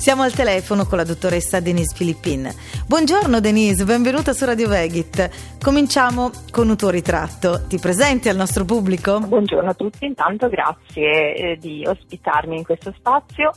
Siamo al telefono con la dottoressa Denise Filippin. Buongiorno Denise, benvenuta su Radio Vegit. Cominciamo con un tuo ritratto. Ti presenti al nostro pubblico? Buongiorno a tutti, intanto grazie di ospitarmi in questo spazio.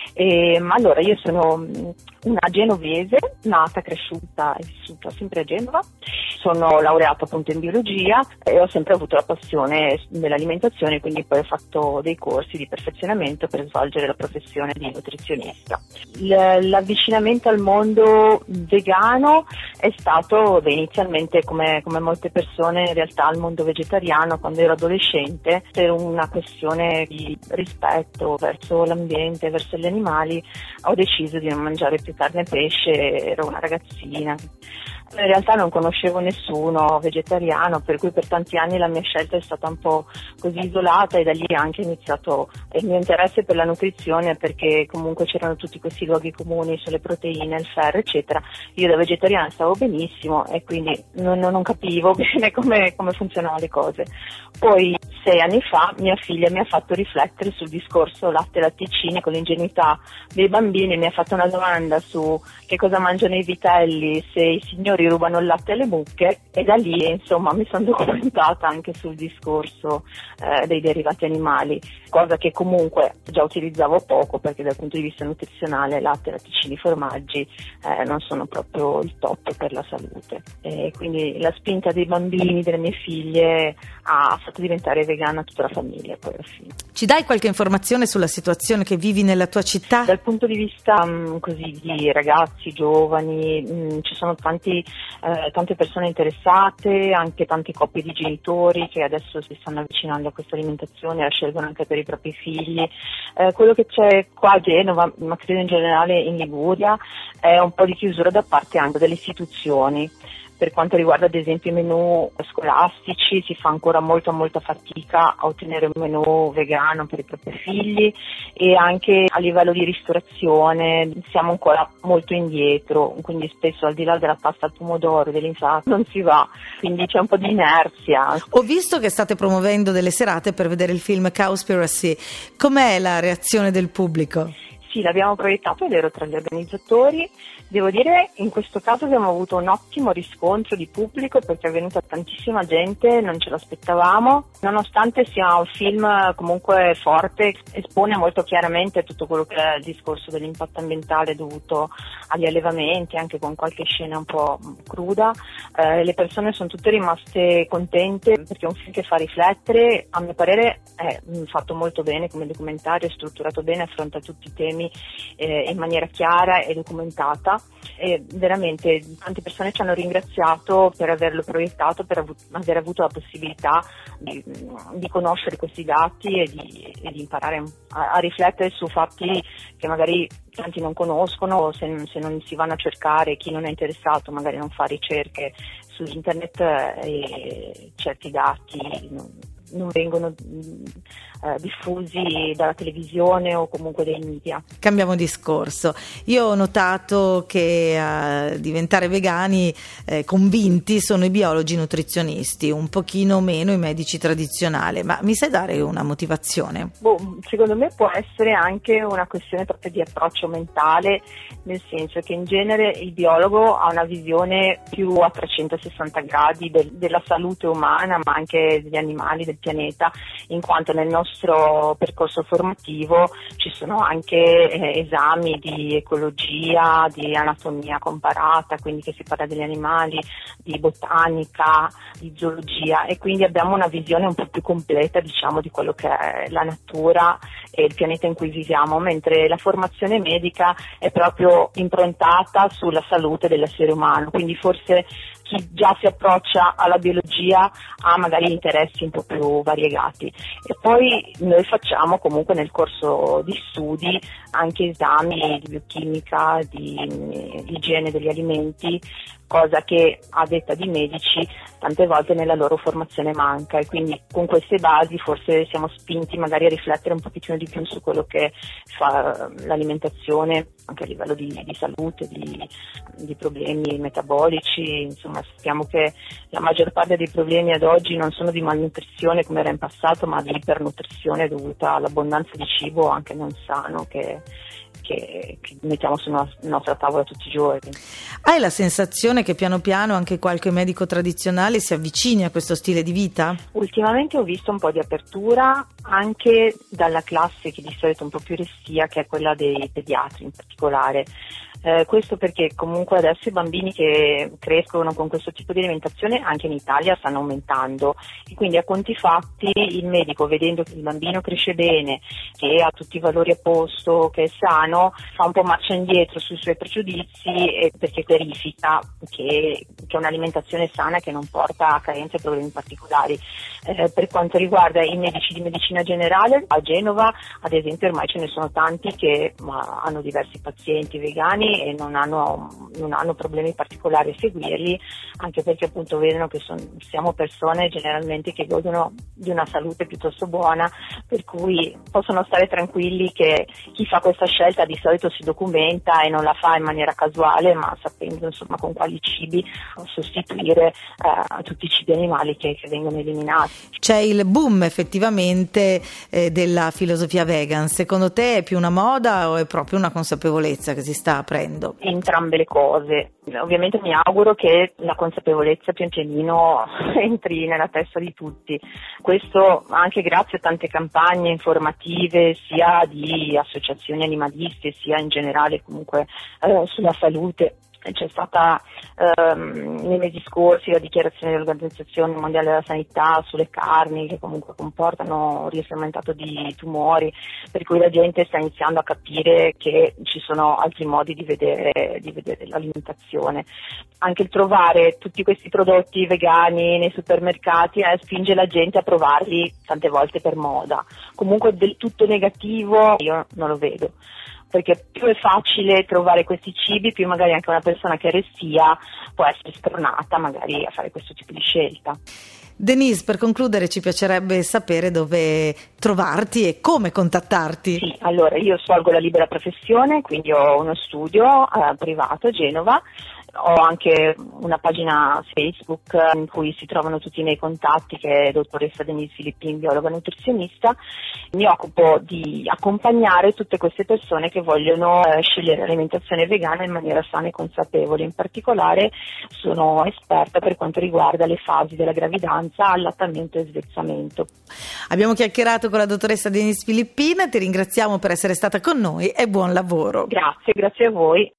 Allora, io sono una genovese, nata, cresciuta e vissuta sempre a Genova. Sono laureata appunto in biologia e ho sempre avuto la passione dell'alimentazione, quindi poi ho fatto dei corsi di perfezionamento per svolgere la professione di nutrizionista. L'avvicinamento al mondo vegano è stato inizialmente, come molte persone, in realtà al mondo vegetariano quando ero adolescente, per una questione di rispetto verso l'ambiente, verso gli animali. Ho deciso di non mangiare più carne e pesce, ero una ragazzina. In realtà non conoscevo nessuno vegetariano, per cui per tanti anni la mia scelta è stata un po' così isolata, e da lì anche è iniziato il mio interesse per la nutrizione, perché comunque c'erano tutti questi luoghi comuni sulle proteine, il ferro, eccetera. Io da vegetariana stavo benissimo e quindi non capivo bene come funzionavano le cose. Poi 6 anni fa mia figlia mi ha fatto riflettere sul discorso latte e latticini, con l'ingenuità dei bambini. Mi ha fatto una domanda su che cosa mangiano i vitelli, se i signori rubano il latte alle mucche, e da lì insomma mi sono documentata anche sul discorso dei derivati animali, cosa che comunque già utilizzavo poco, perché dal punto di vista nutrizionale latte, latticini, formaggi non sono proprio il top per la salute. E quindi la spinta dei bambini, delle mie figlie, ha fatto diventare vegana tutta la famiglia poi alla fine. Ci dai qualche informazione sulla situazione che vivi nella tua città? Dal punto di vista così di ragazzi, giovani, ci sono tante persone interessate, anche tante coppie di genitori che adesso si stanno avvicinando a questa alimentazione, la scelgono anche per i propri figli. Quello che c'è qua a Genova, ma credo in generale in Liguria, è un po' di chiusura da parte anche delle istituzioni. Per quanto riguarda ad esempio i menù scolastici, si fa ancora molta fatica a ottenere un menù vegano per i propri figli, e anche a livello di ristorazione siamo ancora molto indietro, quindi spesso al di là della pasta al pomodoro, dell'insalata, non si va, quindi c'è un po' di inerzia. Ho visto che state promuovendo delle serate per vedere il film Cowspiracy. Com'è la reazione del pubblico? Sì, l'abbiamo proiettato ed ero tra gli organizzatori. Devo dire, in questo caso abbiamo avuto un ottimo riscontro di pubblico, perché è venuta tantissima gente, non ce l'aspettavamo. Nonostante sia un film comunque forte, espone molto chiaramente tutto quello che è il discorso dell'impatto ambientale dovuto agli allevamenti, anche con qualche scena un po' cruda. Le persone sono tutte rimaste contente, perché è un film che fa riflettere. A mio parere è fatto molto bene come documentario, è strutturato bene, affronta tutti i temi in maniera chiara e documentata, e veramente tante persone ci hanno ringraziato per averlo proiettato, per aver avuto la possibilità di conoscere questi dati e di imparare a riflettere su fatti che magari tanti non conoscono, se non si vanno a cercare, chi non è interessato magari non fa ricerche su internet, e certi dati non vengono diffusi dalla televisione o comunque dai media. Cambiamo discorso. Io ho notato che a diventare vegani convinti sono i biologi nutrizionisti, un pochino meno i medici tradizionali, ma mi sai dare una motivazione? Secondo me può essere anche una questione proprio di approccio mentale, nel senso che in genere il biologo ha una visione più a 360 gradi della salute umana, ma anche degli animali, del pianeta, in quanto nel nostro percorso formativo ci sono anche esami di ecologia, di anatomia comparata, quindi che si parla degli animali, di botanica, di zoologia, e quindi abbiamo una visione un po' più completa, diciamo, di quello che è la natura e il pianeta in cui viviamo, mentre la formazione medica è proprio improntata sulla salute dell'essere umano, quindi forse chi già si approccia alla biologia ha magari interessi un po' più variegati. E poi noi facciamo comunque nel corso di studi anche esami di biochimica, di igiene degli alimenti, cosa che a detta di medici tante volte nella loro formazione manca, e quindi con queste basi forse siamo spinti magari a riflettere un pochettino di più su quello che fa l'alimentazione anche a livello di salute, di problemi metabolici. Insomma, sappiamo che la maggior parte dei problemi ad oggi non sono di malnutrizione come era in passato, ma di ipernutrizione dovuta all'abbondanza di cibo anche non sano che mettiamo sulla nostra tavola tutti i giorni. Hai la sensazione che piano piano anche qualche medico tradizionale si avvicini a questo stile di vita? Ultimamente ho visto un po' di apertura anche dalla classe che di solito è un po' più restia, che è quella dei pediatri in particolare. Questo perché comunque adesso i bambini che crescono con questo tipo di alimentazione anche in Italia stanno aumentando, e quindi a conti fatti il medico, vedendo che il bambino cresce bene, che ha tutti i valori a posto, che è sano, fa un po' marcia indietro sui suoi pregiudizi, perché verifica che è un'alimentazione sana che non porta a carenze e problemi particolari. Per quanto riguarda i medici di medicina generale, a Genova ad esempio ormai ce ne sono tanti che hanno diversi pazienti vegani e non hanno problemi particolari a seguirli, anche perché appunto vedono che siamo persone generalmente che godono di una salute piuttosto buona, per cui possono stare tranquilli che chi fa questa scelta di solito si documenta e non la fa in maniera casuale, ma sapendo insomma con quali cibi sostituire tutti i cibi animali che vengono eliminati. C'è il boom effettivamente della filosofia vegan. Secondo te è più una moda o è proprio una consapevolezza che si sta aprendo? Entrambe le cose. Ovviamente mi auguro che la consapevolezza pian pianino entri nella testa di tutti. Questo anche grazie a tante campagne informative sia di associazioni animaliste sia in generale comunque sulla salute. C'è stata nei mesi scorsi la dichiarazione dell'Organizzazione Mondiale della Sanità sulle carni che comunque comportano un rischio aumentato di tumori, per cui la gente sta iniziando a capire che ci sono altri modi di vedere l'alimentazione. Anche il trovare tutti questi prodotti vegani nei supermercati spinge la gente a provarli tante volte per moda. Comunque del tutto negativo io non lo vedo, perché più è facile trovare questi cibi, più magari anche una persona che è restia può essere spronata magari a fare questo tipo di scelta. Denise, per concludere ci piacerebbe sapere dove trovarti e come contattarti. Sì, allora io svolgo la libera professione, quindi ho uno studio privato a Genova. Ho anche una pagina Facebook in cui si trovano tutti i miei contatti, che è dottoressa Denise Filippin, biologa nutrizionista. Mi occupo di accompagnare tutte queste persone che vogliono scegliere l'alimentazione vegana in maniera sana e consapevole. In particolare sono esperta per quanto riguarda le fasi della gravidanza, allattamento e svezzamento. Abbiamo chiacchierato con la dottoressa Denise Filippin, ti ringraziamo per essere stata con noi e buon lavoro. Grazie a voi.